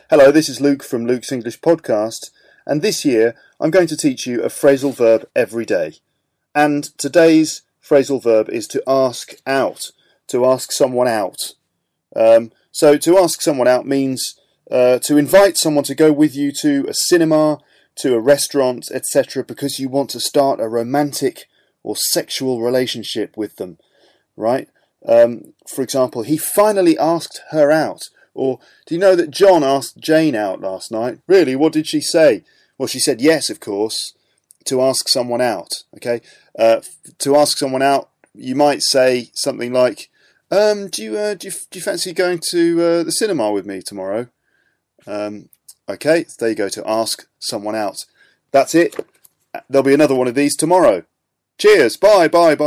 Hello, this is Luke from Luke's English Podcast, and this year I'm going to teach you a phrasal verb every day. And today's phrasal verb is to ask out, to ask someone out. So to ask someone out means to invite someone to go with you to a cinema, to a restaurant, etc., because you want to start a romantic or sexual relationship with them, right? For example, he finally asked her out. Or, do you know that John asked Jane out last night? Really, what did she say? Well, she said yes, of course, to ask someone out, okay? To ask someone out, you might say something like, do you fancy going to the cinema with me tomorrow? Okay, so there you go, to ask someone out. That's it. There'll be another one of these tomorrow. Cheers, bye.